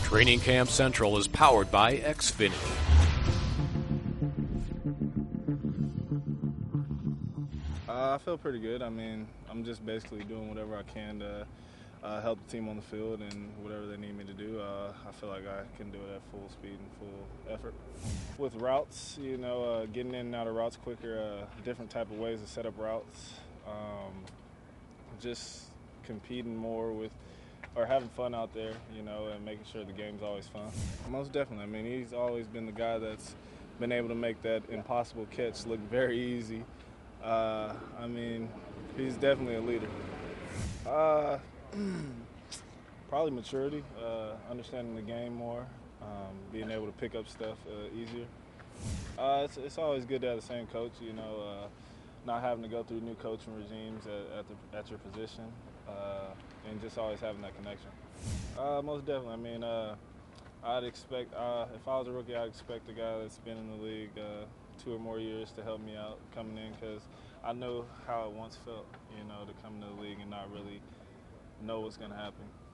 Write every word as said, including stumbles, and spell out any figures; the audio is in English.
Training Camp Central is powered by Xfinity. Uh, I feel pretty good. I mean, I'm just basically doing whatever I can to uh, help the team on the field and whatever they need me to do. Uh, I feel like I can do it at full speed and full effort. With routes, you know, uh, getting in and out of routes quicker, uh, different type of ways to set up routes, um, just competing more with or having fun out there, you know, and making sure the game's always fun. Most definitely. I mean, he's always been the guy that's been able to make that impossible catch look very easy. Uh, I mean, he's definitely a leader. Uh, probably maturity, uh, understanding the game more, um, being able to pick up stuff uh, easier. Uh, it's, it's always good to have the same coach, you know, uh, not having to go through new coaching regimes at, at, the, at your position, uh, and just always having that connection. Uh, most definitely. I mean, uh, I'd expect, uh, if I was a rookie, I'd expect a guy that's been in the league uh, two or more years to help me out coming in, because I know how it once felt, you know, to come into the league and not really know what's going to happen.